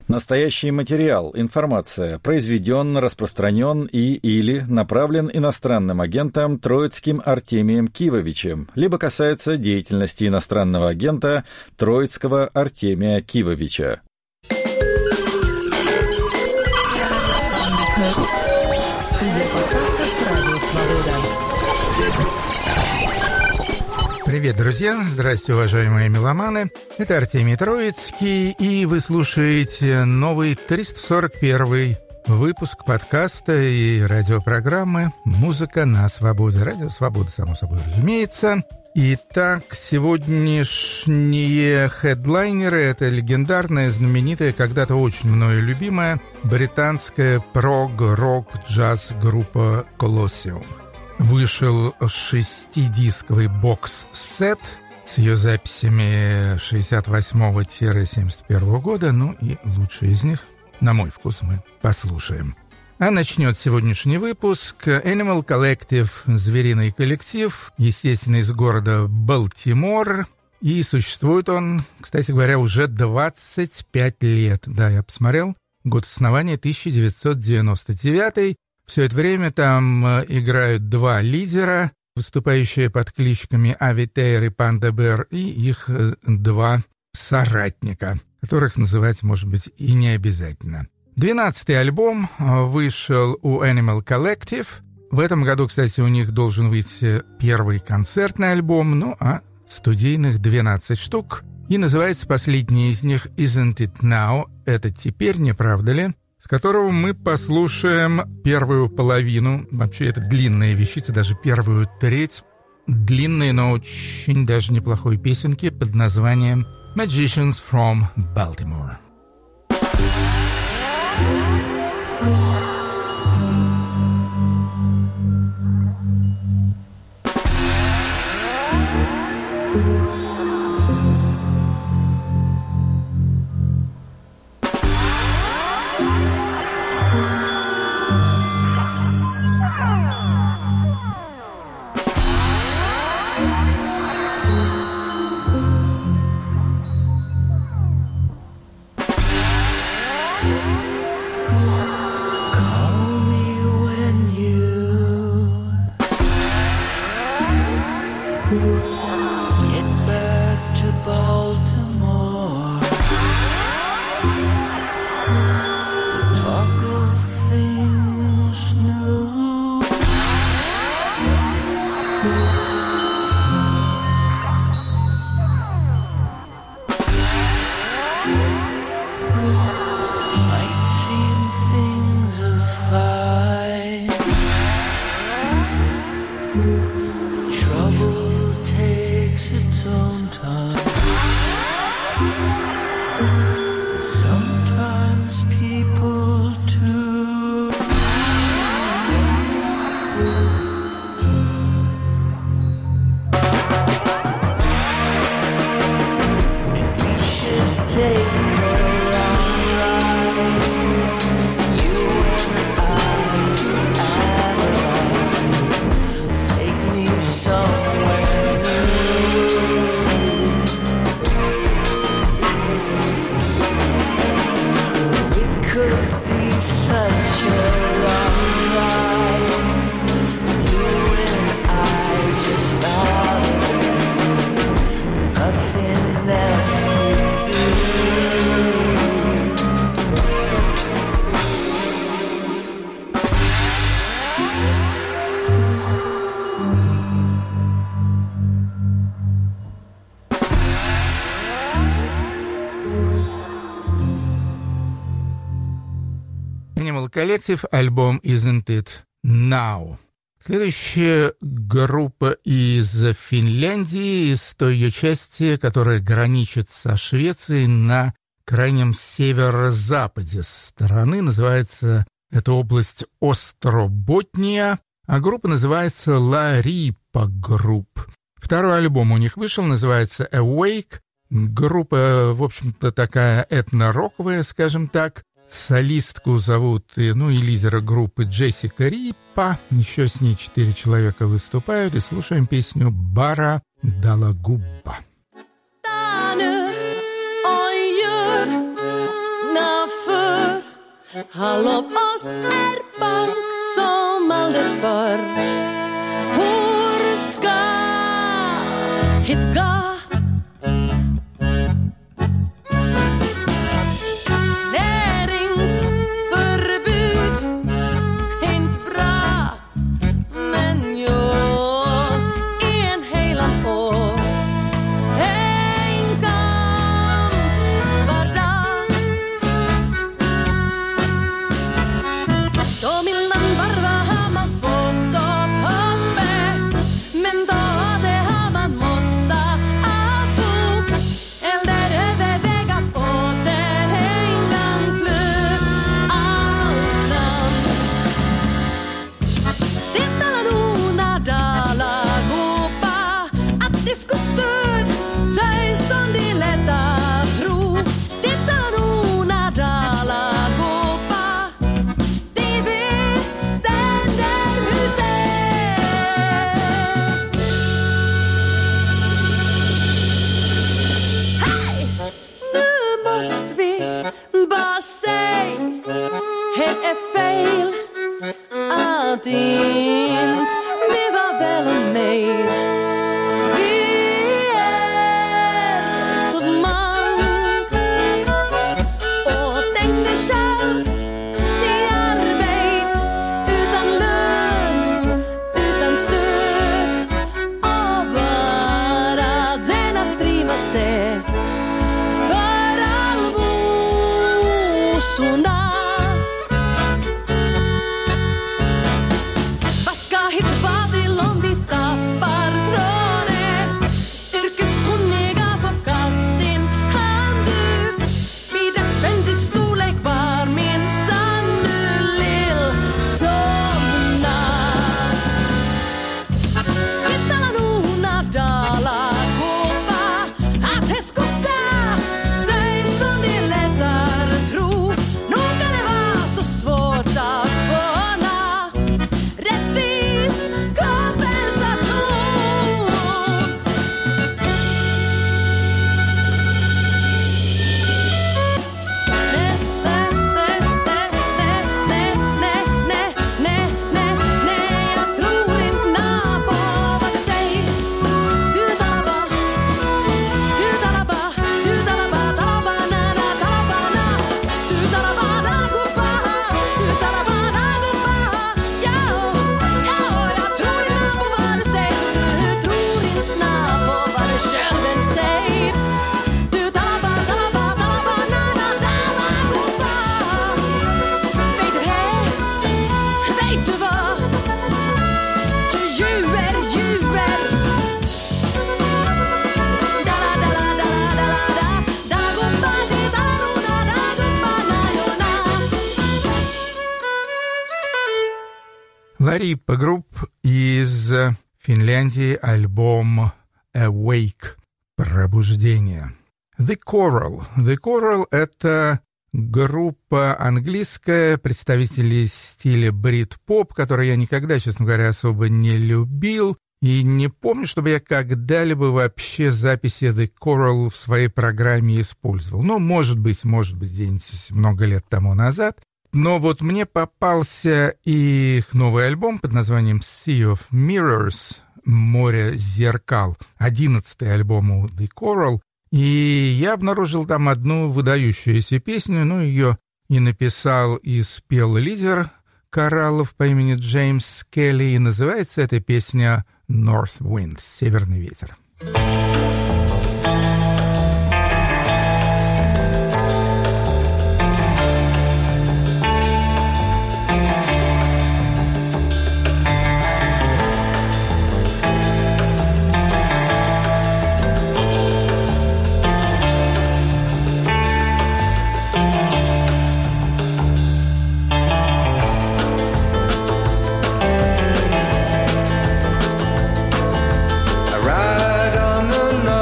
Настоящий материал, информация произведен, распространен или направлен иностранным агентом Троицким Артемием Кивовичем, либо касается деятельности иностранного агента Троицкого Артемия Кивовича. Студия подкастов «Радио Свобода». Привет, друзья! Здравствуйте, уважаемые меломаны! Это Артемий Троицкий, и вы слушаете новый 341 выпуск подкаста и радиопрограммы «Музыка на свободе». Радио Свобода, само собой, разумеется. Итак, сегодняшние хедлайнеры — это легендарная, знаменитая, когда-то очень мною любимая британская прог-рок-джаз-группа «Колоссиум». Вышел 6-дисковый бокс-сет с ее записями 68-71 года, ну и лучшие из них, на мой вкус, мы послушаем. А начнет сегодняшний выпуск Animal Collective, звериный коллектив, естественно, из города Балтимор. И существует он, кстати говоря, уже 25 лет. Да, я посмотрел, год основания 1999. Все это время там играют два лидера, выступающие под кличками Ави Тейр и Панда Бэр, и их два соратника, которых называть, может быть, и не обязательно. 12-й альбом вышел у Animal Collective. В этом году, кстати, у них должен выйти первый концертный альбом, ну а студийных 12 штук. И называется последний из них «Isn't It Now?» «Это теперь, не правда ли?», с которого мы послушаем первую половину. Вообще, это длинная вещица, даже первую треть длинной, но очень даже неплохой песенки под названием «Magicians from Baltimore». Коллектив, альбом «Isn't It Now». Следующая группа из Финляндии, из той ее части, которая граничит со Швецией на крайнем северо-западе страны. Называется эта область Остроботния, а группа называется «La Ripa Group». Второй альбом у них вышел, называется «Awake». Группа, в общем-то, такая этно-роковая, скажем так. Солистку зовут, и лидера группы Джессика Рипа. Еще с ней 4 человека выступают. И слушаем песню «Bara Dalagubba». Halv oss är bank som aldrig förr. Hur ska hit gå? Ларипа Групп из Финляндии, альбом Awake, Пробуждение. The Coral. The Coral — это группа английская, представители стиля брит-поп, который я никогда, честно говоря, особо не любил. И не помню, чтобы я когда-либо вообще записи The Coral в своей программе использовал. Ну, может быть, где-нибудь много лет тому назад. Но вот мне попался их новый альбом под названием Sea of Mirrors, «Море зеркал», 11-й альбом у The Coral, и я обнаружил там одну выдающуюся песню, ее и написал, и спел лидер кораллов по имени Джеймс Келли, и называется эта песня «North Wind», «Северный ветер». I ride on the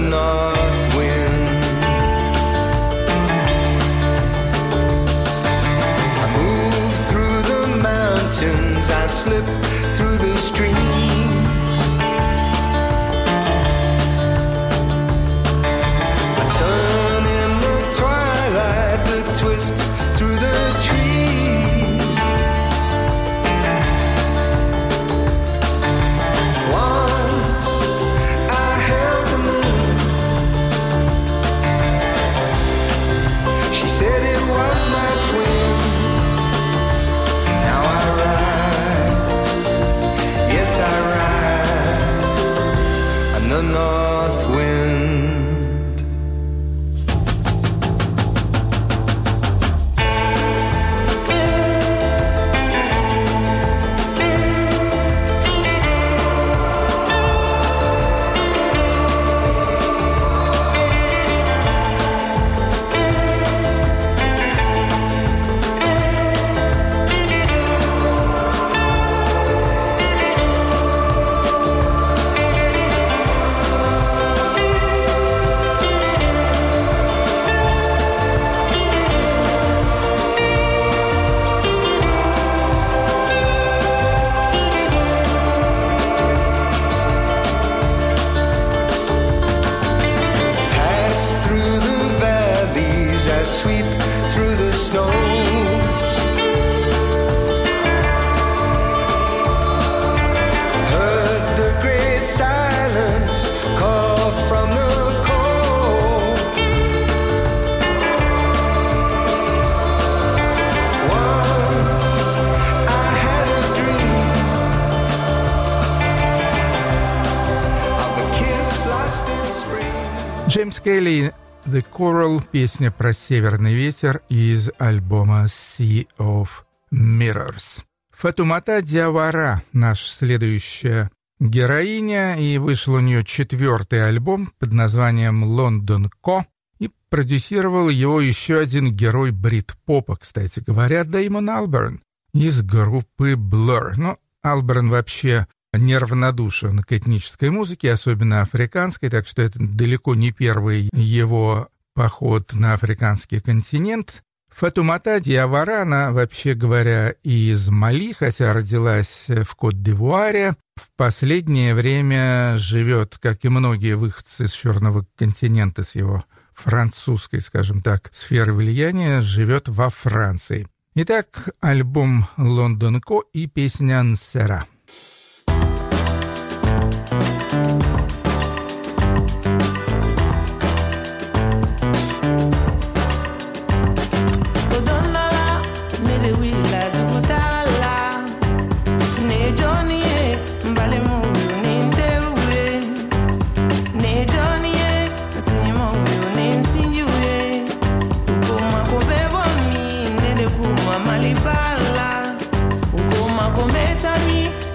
north wind. I move through the mountains, I slip through the streams. I turn in the twilight that twists through the trees. Once I held the moon. She said it was my twin. Now I ride, yes I ride on the north wind. Sweep through the snow. Heard the great silence call from the cold. Once I had a dream of a kiss lost in spring. Джеймс Келли, The Coral, песня про северный ветер из альбома Sea of Mirrors. Фатумата Диавара, наша следующая героиня, и вышел у нее 4-й альбом под названием «Лондон Ко», и продюсировал его еще один герой брит-попа, кстати говоря, Дэймон Алберн из группы Blur. Но Алберн вообще неравнодушен к этнической музыке, особенно африканской, так что это далеко не первый его поход на африканский континент. Фатумата Диавара, она, вообще говоря, из Мали, хотя родилась в Кот-д'Ивуаре, в последнее время живет, как и многие выходцы с Черного континента, с его французской, скажем так, сферы влияния, живет во Франции. Итак, альбом «Лондон Ко» и песня «Нсера». Malibala, ukoma kometa mi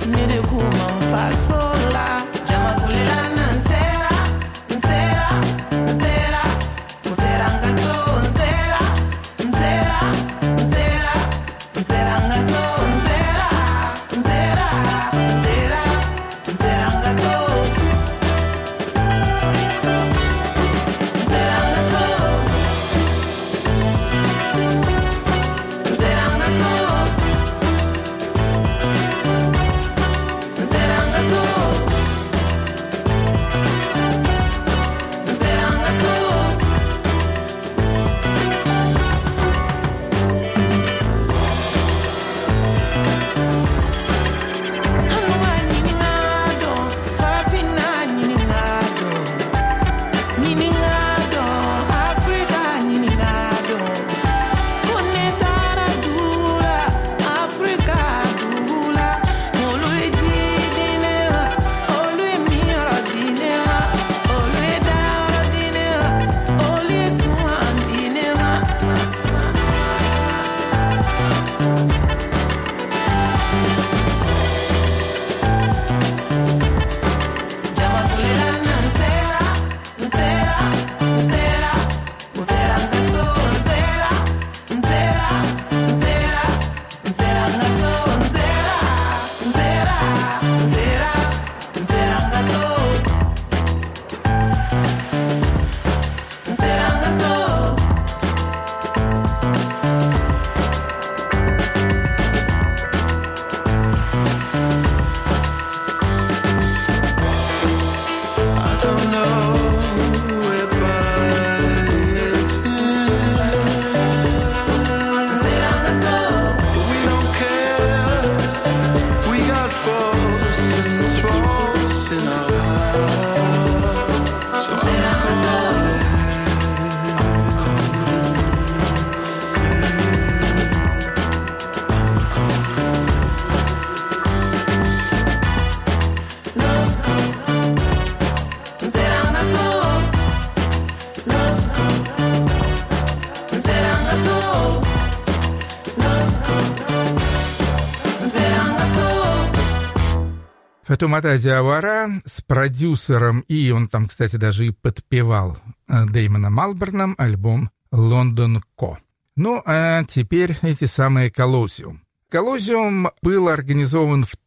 Фатумата Диавара с продюсером, и он там, кстати, даже и подпевал Дэймоном Алберном, альбом «Лондон Ко». Ну, а теперь эти самые «Колосиум». «Колосиум» был организован в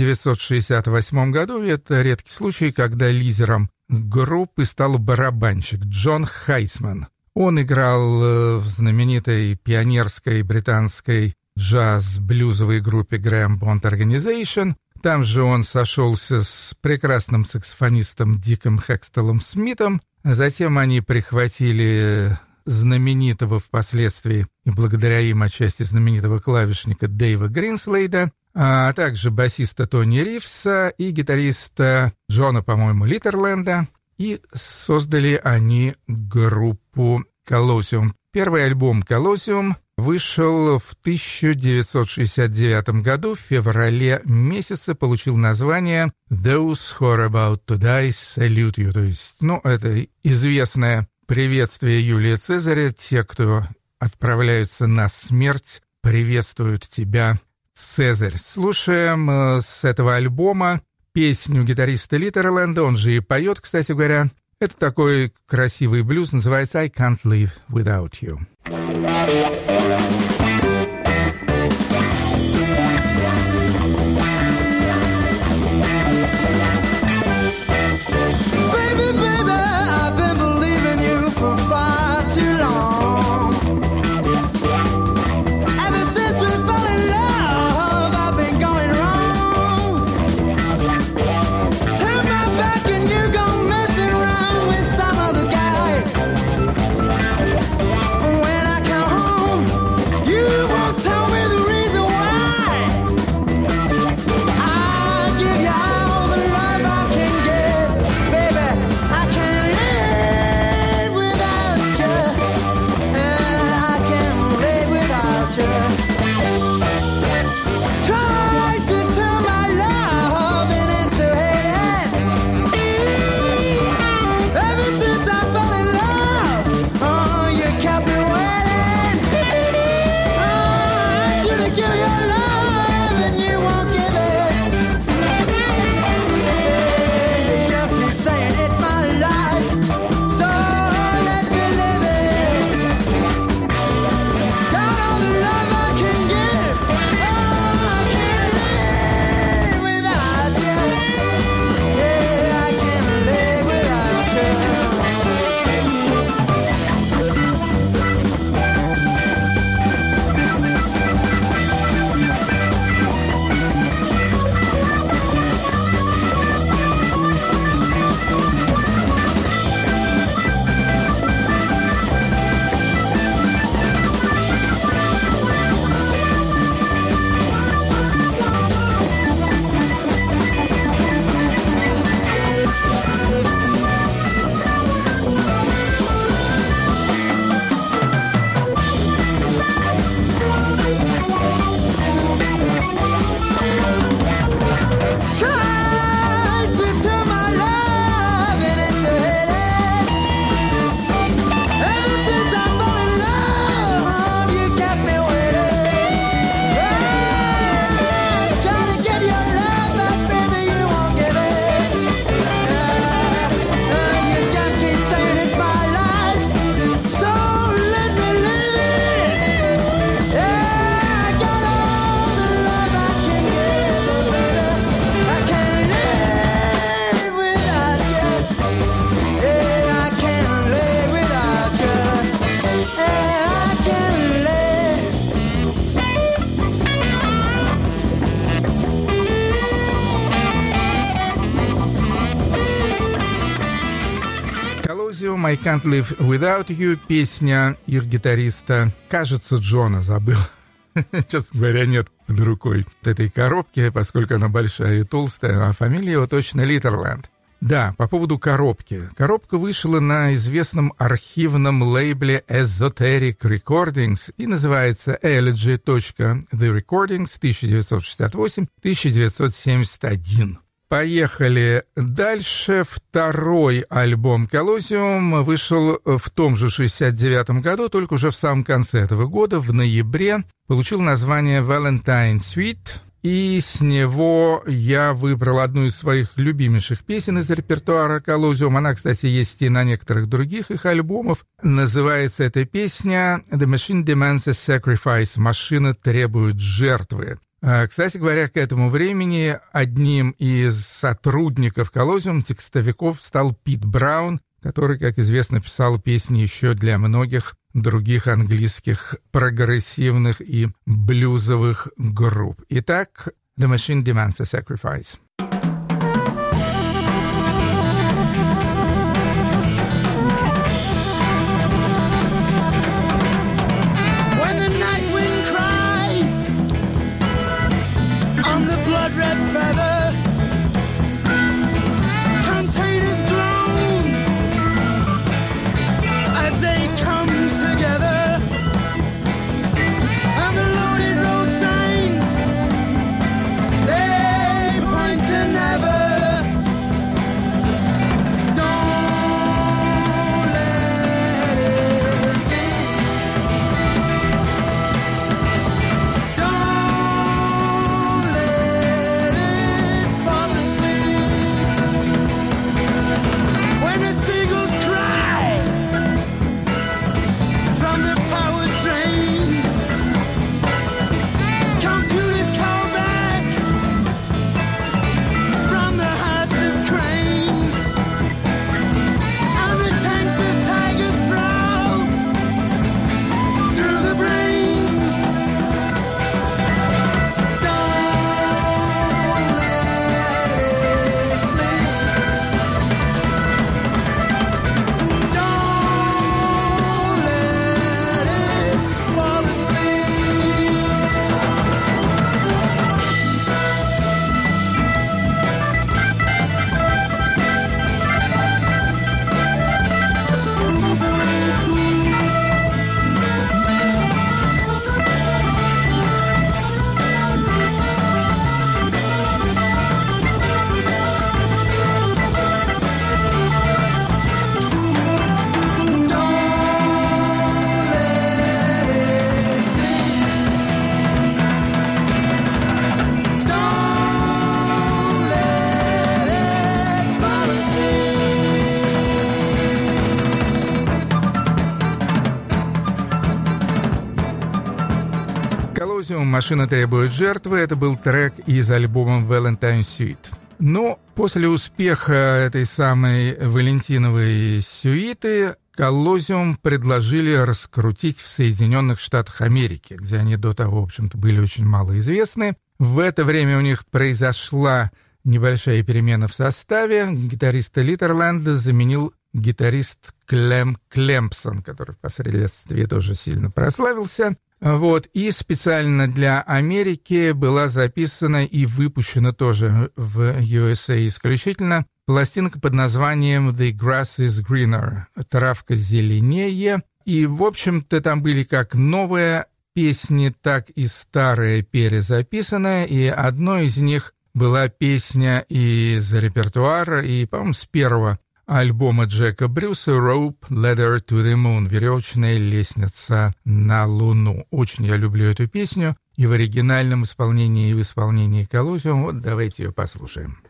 1968 году, и это редкий случай, когда лидером группы стал барабанщик Джон Хайсман. Он играл в знаменитой пионерской британской джаз-блюзовой группе Graham Bond Organization. Там же он сошелся с прекрасным саксофонистом Диком Хэкстелом Смитом. Затем они прихватили знаменитого впоследствии, и благодаря им отчасти знаменитого клавишника Дэйва Гринслейда, а также басиста Тони Ривса и гитариста Джона, по-моему, Литерленда. И создали они группу «Колосиум». Первый альбом «Колосиум» вышел в 1969 году, в феврале месяце, получил название «Those who are about to die salute you», то есть, это известное приветствие Юлия Цезаря, те, кто отправляются на смерть, приветствуют тебя, Цезарь. Слушаем с этого альбома песню гитариста Литерленда, он же и поет, кстати говоря. Это такой красивый блюз, называется «I Can't Live Without You». When I come home Colosseum, I Can't Live Without You, песня их гитариста, кажется, Джона, забыл. Честно говоря, нет под рукой этой коробки, поскольку она большая и толстая, а фамилия его точно Литерленд. Да, по поводу коробки. Коробка вышла на известном архивном лейбле Esoteric Recordings и называется Elegy.The Recordings 1968-1971. Поехали дальше. Второй альбом Colosseum вышел в том же 69 году, только уже в самом конце этого года, в ноябре. Получил название Valentine Suite. И с него я выбрал одну из своих любимейших песен из репертуара Colosseum. Она, кстати, есть и на некоторых других их альбомах. Называется эта песня «The Machine Demands a Sacrifice» — «Машина требует жертвы». Кстати говоря, к этому времени одним из сотрудников Colosseum, текстовиков, стал Пит Браун, который, как известно, писал песни еще для многих других английских прогрессивных и блюзовых групп. Итак, «The Machine Demands a Sacrifice». Red feather containers groan as they come together, and the loaded road signs, they point to never. Don't let it slip. Don't let it fall asleep. When the seagulls cry from the power drains, computers call back from the hearts of cranes, and the tanks of tigers prowl through the brains. Don't let it sleep. Don't let it fall asleep. Colosseum «Машина требует жертвы» — это был трек из альбома Valentine Suite. Но после успеха этой самой валентиновой сюиты Colosseum предложили раскрутить в Соединенных Штатах Америки, где они до того, в общем-то, были очень мало известны. В это время у них произошла небольшая перемена в составе. Гитариста Литерленда заменил гитарист Клем Клемпсон, который впоследствии тоже сильно прославился. Вот, и специально для Америки была записана и выпущена тоже в USA исключительно пластинка под названием «The Grass is Greener» — «Травка зеленее». И, в общем-то, там были как новые песни, так и старые перезаписанные, и одной из них была песня из репертуара, и, по-моему, с первого альбома Джека Брюса «Rope Ladder to the Moon» — «Веревочная лестница на Луну». Очень я люблю эту песню и в оригинальном исполнении, и в исполнении Colosseum. Вот давайте ее послушаем.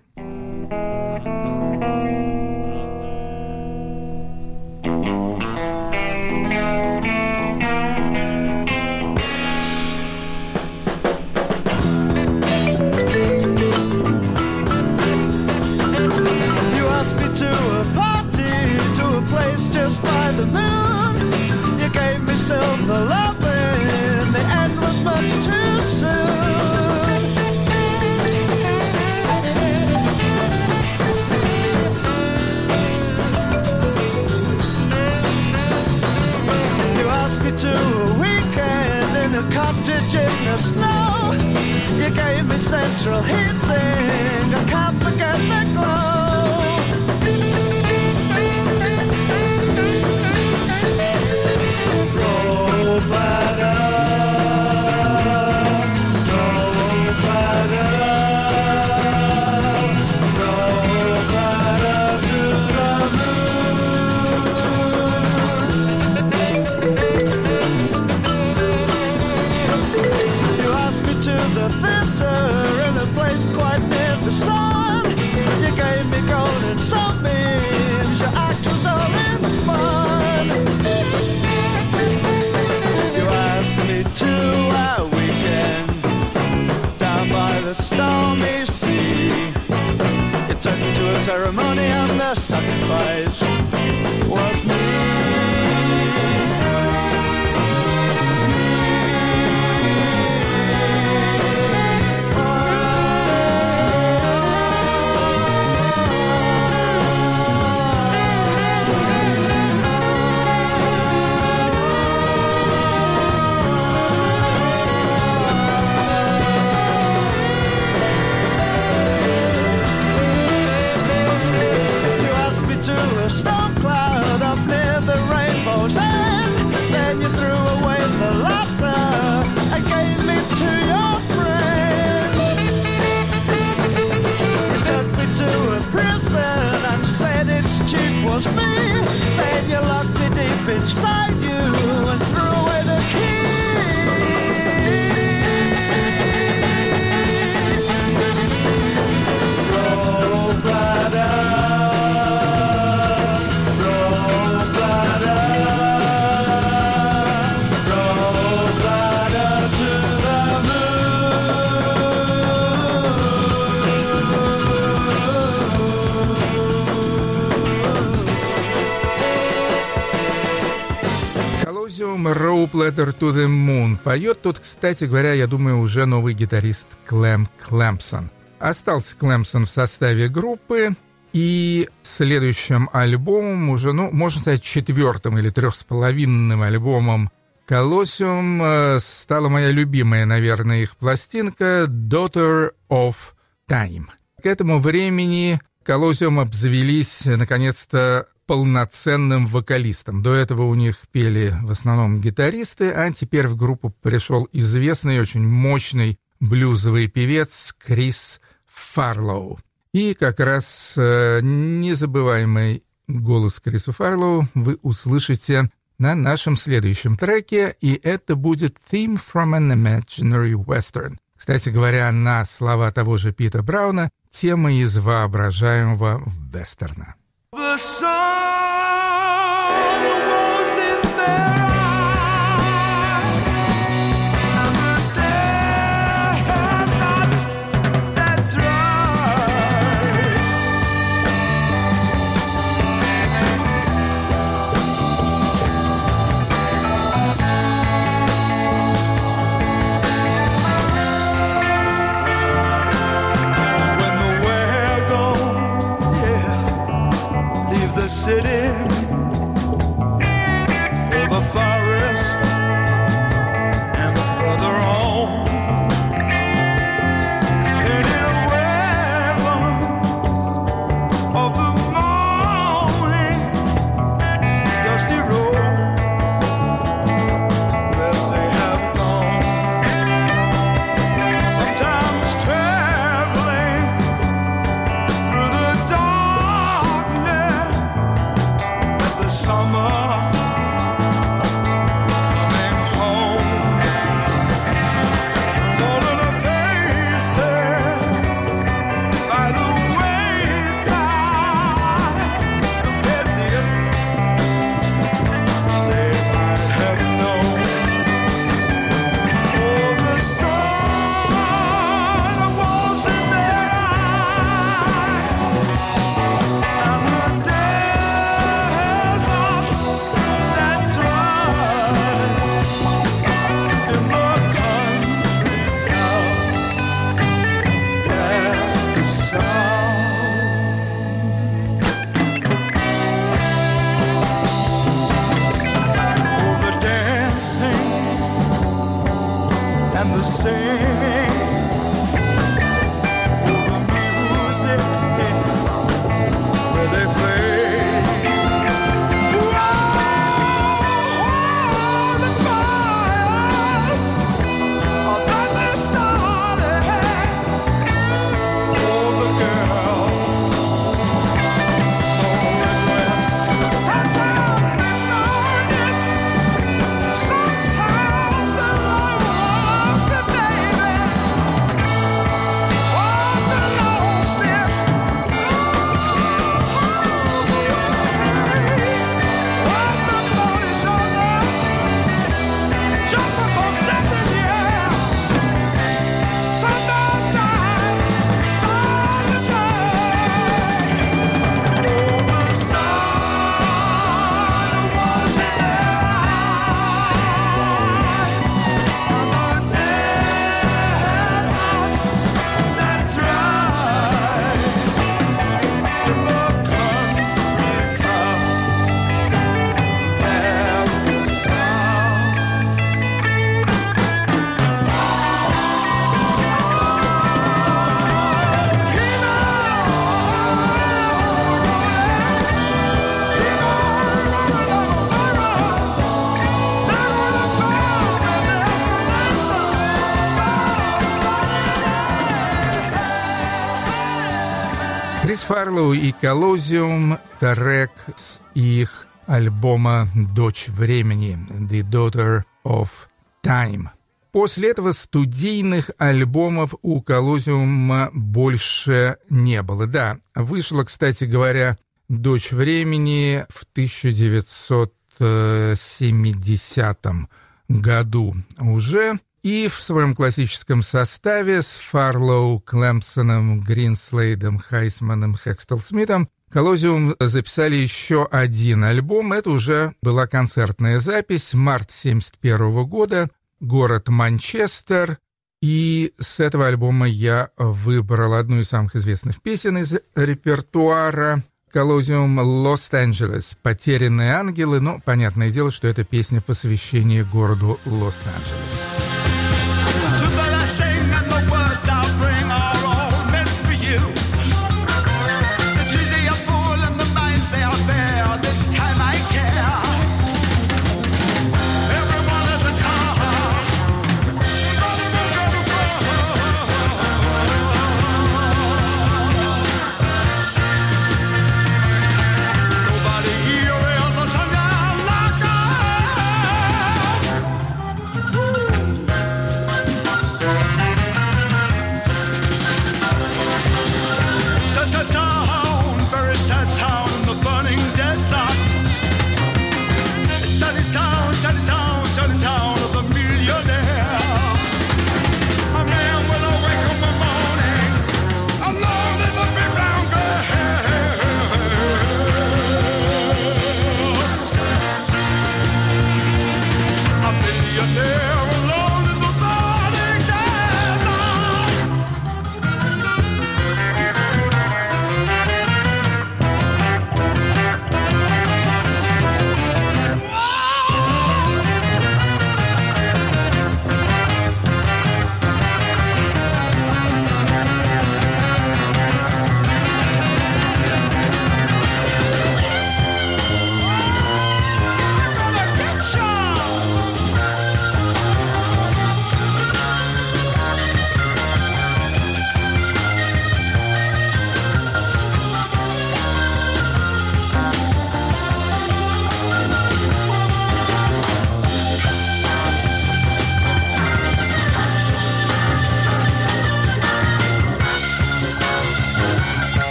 Just by the moon, you gave me silver loving. The end was much too soon. the snow. You gave me central heating. I can't forget the glow. Roll bladder, roll bladder, roll bladder to the moon. You asked me to the theater in a place quite near the sun. You gave me golden sunbeams. Your act was all in fun. You asked me to our weekend down by the stormy sea. You took me to a ceremony and the sacrifice was me. To a storm cloud up near the rainbow's end. Then you threw away the laughter and gave me to your friend. You took me to a prison and said its chief was me. Then you locked me deep inside you and threw away the key. Roll bladder. Rope Ladder to the Moon. Поет тут, кстати говоря, я думаю, уже новый гитарист Клем Клэмпсон. Остался Клэмпсон в составе группы, и следующим альбомом, уже, можно сказать, 4-м или 3,5-м альбомом Colosseum стала моя любимая, наверное, их пластинка Daughter of Time. К этому времени Colosseum обзавелись, наконец-то, полноценным вокалистом. До этого у них пели в основном гитаристы, а теперь в группу пришел известный, очень мощный блюзовый певец Крис Фарлоу. И как раз незабываемый голос Криса Фарлоу вы услышите на нашем следующем треке, и это будет «Theme from an Imaginary Western». Кстати говоря, на слова того же Пита Брауна, тема из воображаемого вестерна. The sun was in their eyes, and the desert that dries. When the wagon, leave the city for the forest and further on. And in the waves of the morning, dusty roads where they have gone. Sometimes traveling through the darkness, the summer coming home, falling on faces by the wayside, looked as if they might have known. Oh, the sun was in their eyes, and the desert the singing, all the music where they play. Крис Фарлоу и Коллозиум, трек с их альбома «Дочь времени» «The Daughter of Time». После этого студийных альбомов у Коллозиума больше не было. Да, вышла, кстати говоря, «Дочь времени» в 1970 году уже. И в своем классическом составе с Фарлоу, Клэмпсоном, Гринслейдом, Хайсманом, Хекстел-Смитом Коллозиум записали еще один альбом. Это уже была концертная запись, март 1971 года, город Манчестер. И с этого альбома я выбрал одну из самых известных песен из репертуара Коллозиум «Лос-Анджелес», «Потерянные ангелы». Но понятное дело, что это песня посвящения городу Лос-Анджелес.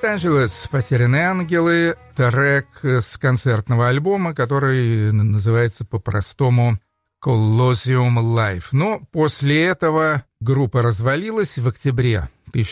Лос-Анджелес, «Потерянные ангелы», трек с концертного альбома, который называется по-простому «Colosseum Live». Но после этого группа развалилась в октябре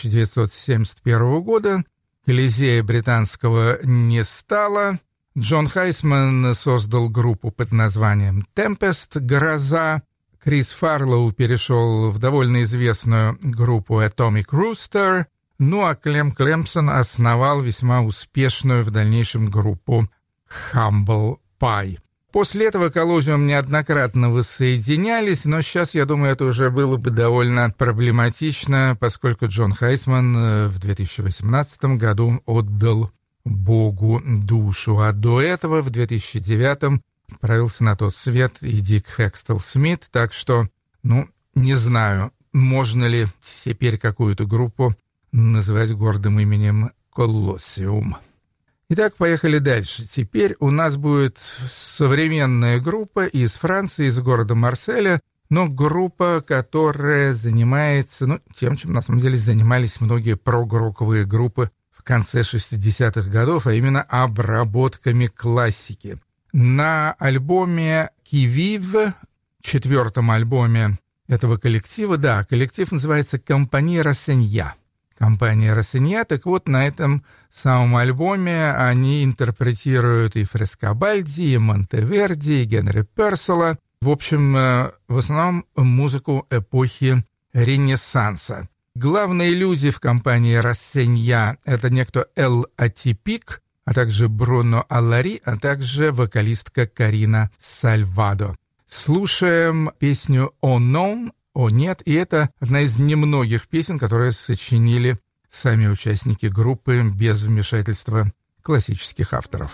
1971 года. Колизея британского не стало. Джон Хайсман создал группу под названием «Tempest» — «Гроза». Крис Фарлоу перешел в довольно известную группу «Atomic Rooster». Ну а Клем Клемпсон основал весьма успешную в дальнейшем группу Humble Pie. После этого Colosseum неоднократно воссоединялись, но сейчас, я думаю, это уже было бы довольно проблематично, поскольку Джон Хайсман в 2018 году отдал Богу душу, а до этого в 2009 отправился на тот свет и Дик Хэкстел Смит, так что, не знаю, можно ли теперь какую-то группу называть гордым именем Колоссиум. Итак, поехали дальше. Теперь у нас будет современная группа из Франции, из города Марселя, но группа, которая занимается тем, чем на самом деле занимались многие прог-роковые группы в конце 60-х годов, а именно обработками классики. На альбоме «Qui-Vive», 4-м альбоме этого коллектива, коллектив называется «Компания Рассенья». Компания Рассенья, так вот, на этом самом альбоме они интерпретируют и Фрескобальди, и Монтеверди, и Генри Перселла. В общем, в основном музыку эпохи Ренессанса. Главные люди в компании Рассенья — это некто Эл Атипик, а также Бруно Аллари, а также вокалистка Карина Сальвадо. Слушаем песню «О нон», «О нет», и это одна из немногих песен, которые сочинили сами участники группы без вмешательства классических авторов.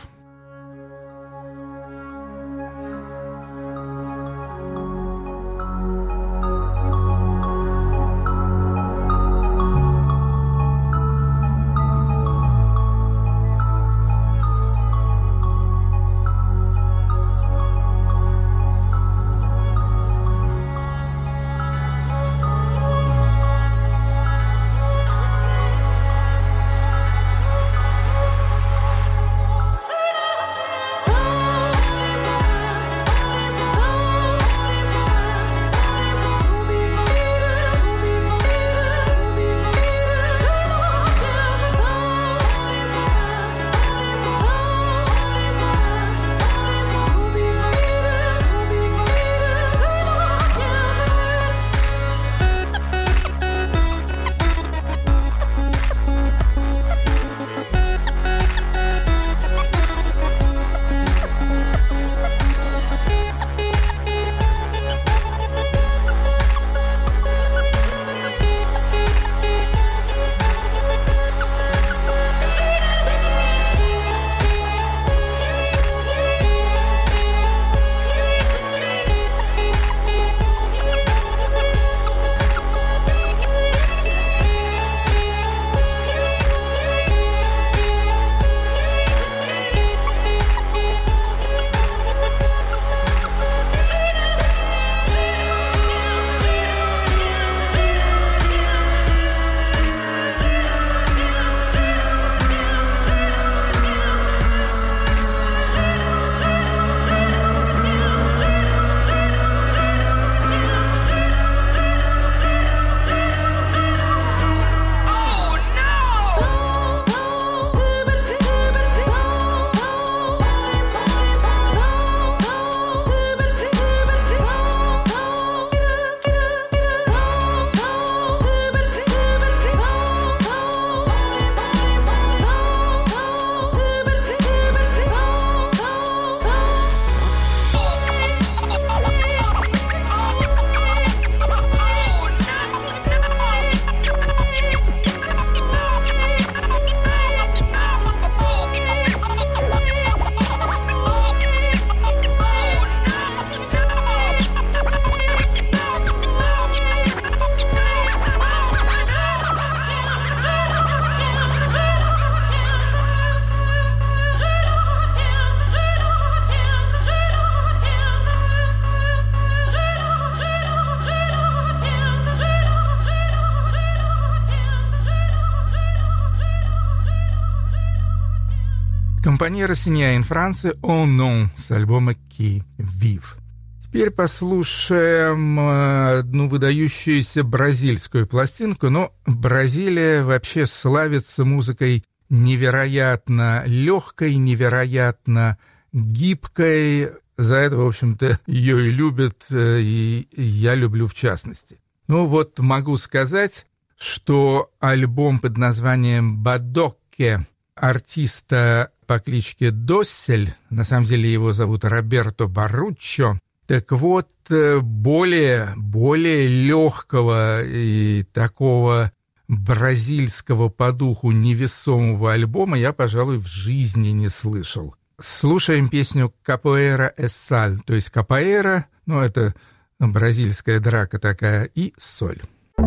Compagnie Rossignol in France «Au nom» с альбома «Qui vive». Теперь послушаем одну выдающуюся бразильскую пластинку. Но Бразилия вообще славится музыкой невероятно легкой, невероятно гибкой. За это, в общем-то, ее и любят, и я люблю в частности. Ну вот могу сказать, что альбом под названием «Бадокке» артиста по кличке Доссель, на самом деле его зовут Роберто Барруччо, так вот, более легкого и такого бразильского по духу невесомого альбома я, пожалуй, в жизни не слышал. Слушаем песню «Капоэйра e Sal», то есть капоэйра, ну, это бразильская драка такая, и соль.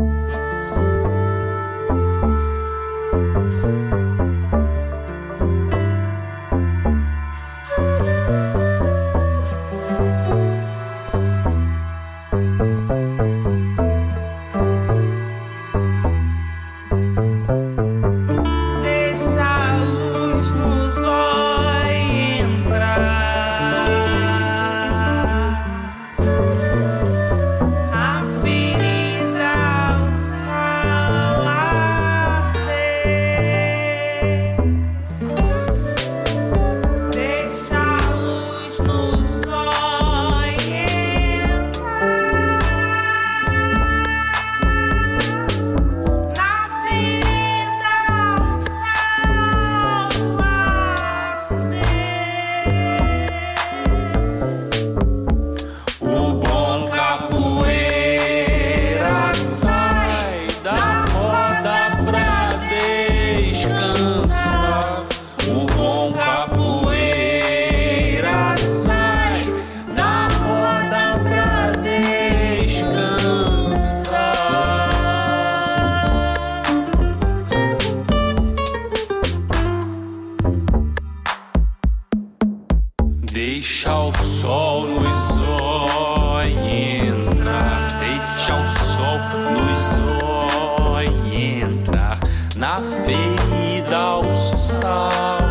Deixa o sol nos olhos entrar, deixa o sol nos olhos entrar, na ferida o sal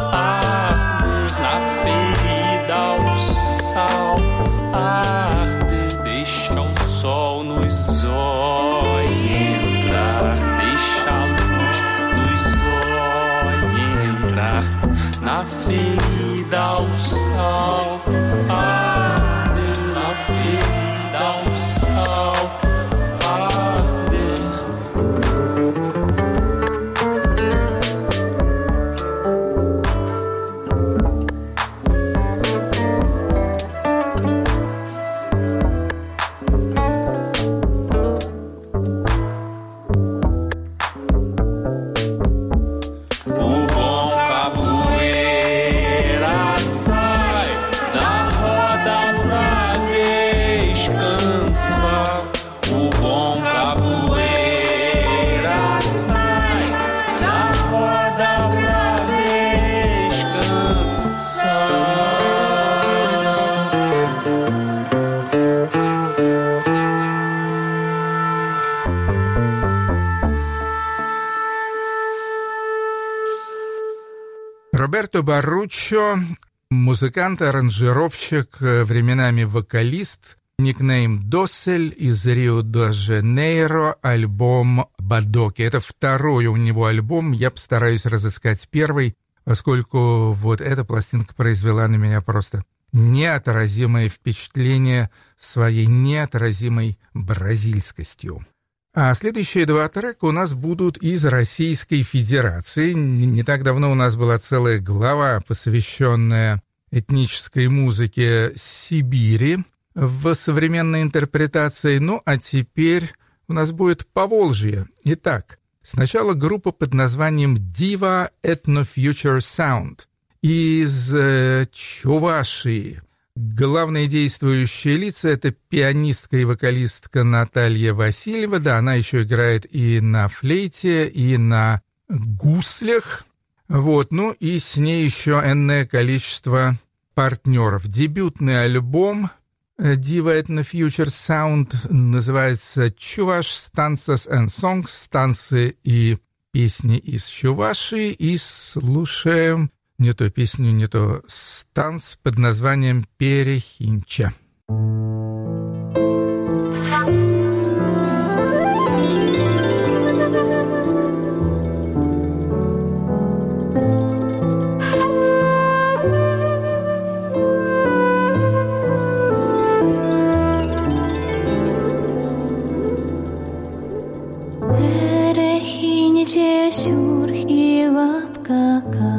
arde, na ferida o sal arde, deixa o sol nos olhos entrar, deixa a luz nos olhos entrar, na ferida o sal arde, na ferida o sal arde. O bom capoeira sai da roda pra descansar. O bom capoeira sai da roda pra descansar. Роберто Барруччо, музыкант, аранжировщик, временами вокалист, никнейм Доссель, из Рио-де-Жанейро, альбом «Бадокке». Это второй у него альбом, я постараюсь разыскать первый, поскольку вот эта пластинка произвела на меня просто неотразимое впечатление своей неотразимой бразильскостью. А следующие два трека у нас будут из Российской Федерации. Не так давно у нас была целая глава, посвященная этнической музыке Сибири в современной интерпретации. Ну, а теперь у нас будет Поволжье. Итак, сначала группа под названием Diva Ethno Future Sound из Чувашии. Главные действующие лица — это пианистка и вокалистка Наталья Васильева. Да, она еще играет и на флейте, и на гуслях. Вот, ну и с ней еще энное количество партнеров. Дебютный альбом Diva Ethno Future Sound называется «Чуваш Stances and Songs», танцы и песни из Чувашии. И слушаем не то песню, не то станц под названием «Перехинча». Перехинче сюрхи лапка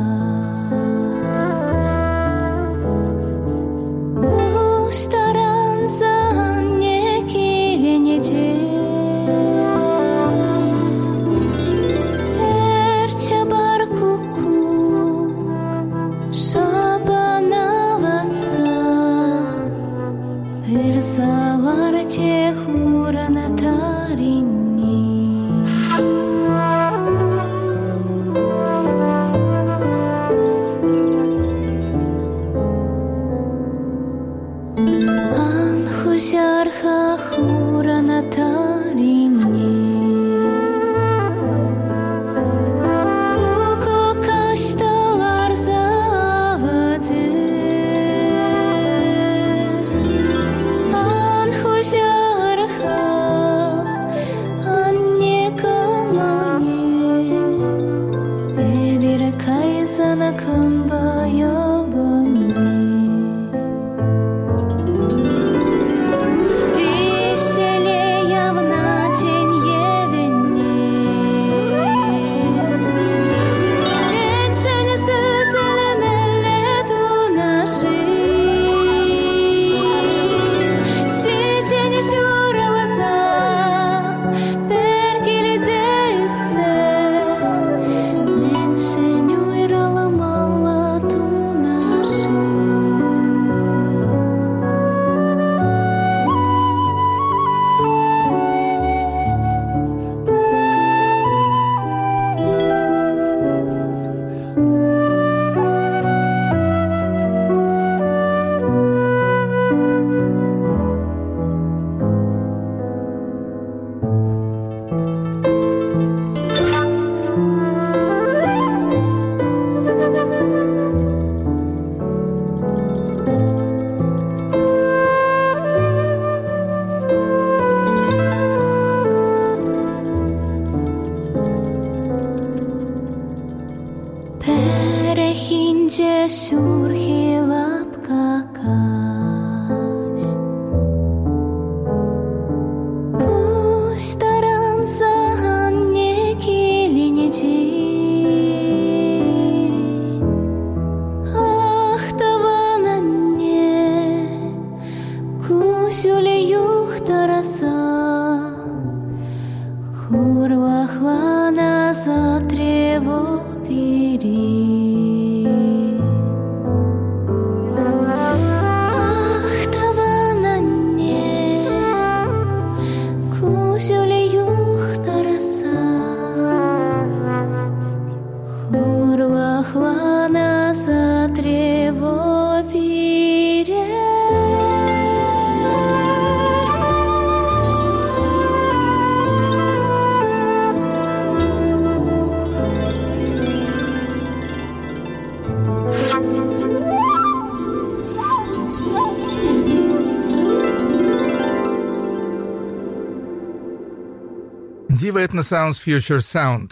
Diva Ethno Sounds Future Sound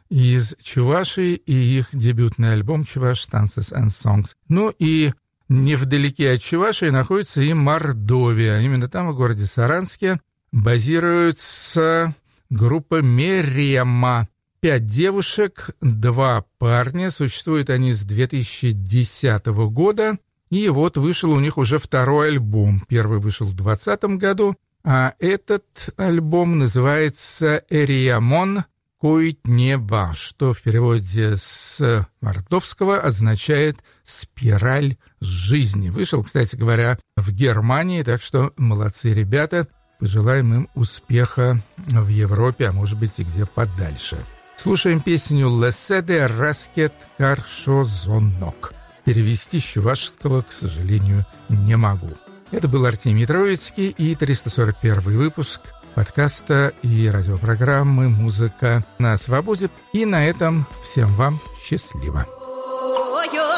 из Чувашии и их дебютный альбом «Чуваш Dances and Songs». Ну и невдалеке от Чувашии находится и Мордовия. Именно там, в городе Саранске, базируется группа «Мерема». 5 девушек, 2 парня. Существуют они с 2010 года. И вот вышел у них уже второй альбом. Первый вышел в 2020 году. А этот альбом называется «Эриамон Куйтнеба», что в переводе с мордовского означает «спираль жизни». Вышел, кстати говоря, в Германии, так что молодцы ребята. Пожелаем им успеха в Европе, а может быть и где подальше. Слушаем песню «Леседе Раскет Каршозонок». Перевести с чувашского, к сожалению, не могу. Это был Артемий Троицкий и 341 выпуск подкаста и радиопрограммы «Музыка на свободе». И на этом всем вам счастливо. Ой,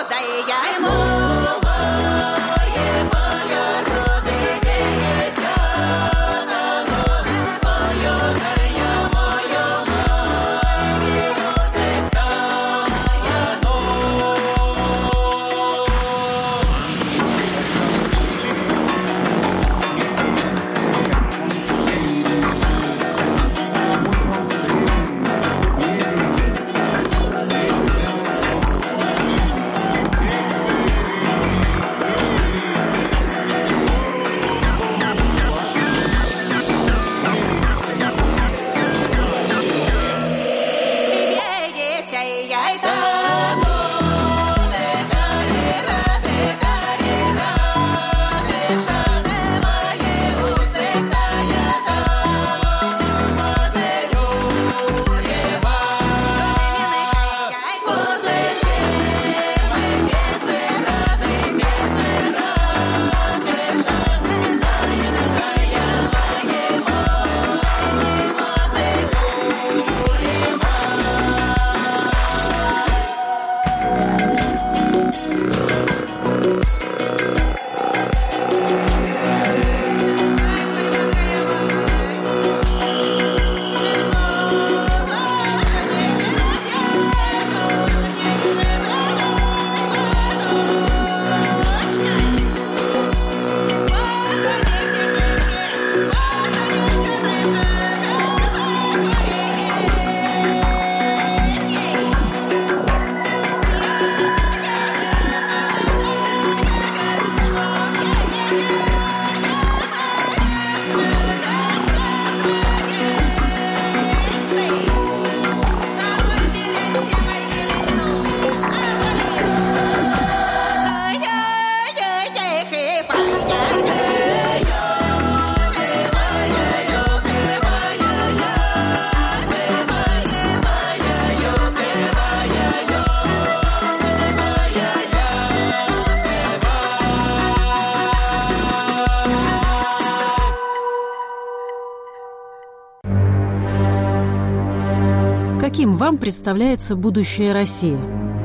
Каким вам представляется будущее России?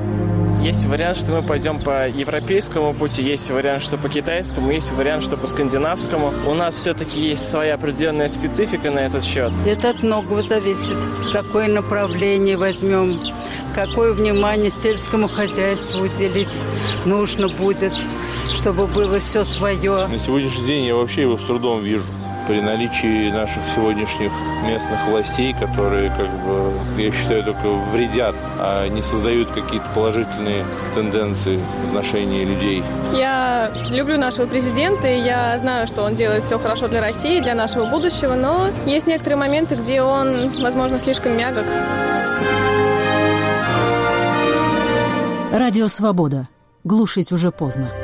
Есть вариант, что мы пойдем по европейскому пути, есть вариант, что по китайскому, есть вариант, что по скандинавскому. У нас все-таки есть своя определенная специфика на этот счет. Это от многого зависит. Какое направление возьмем, какое внимание сельскому хозяйству уделить нужно будет, чтобы было все свое. На сегодняшний день я вообще его с трудом вижу. При наличии наших сегодняшних местных властей, которые, я считаю, только вредят, а не создают какие-то положительные тенденции в отношении людей. Я люблю нашего президента, и я знаю, что он делает все хорошо для России, для нашего будущего, но есть некоторые моменты, где он, возможно, слишком мягок. Радио «Свобода». Глушить уже поздно.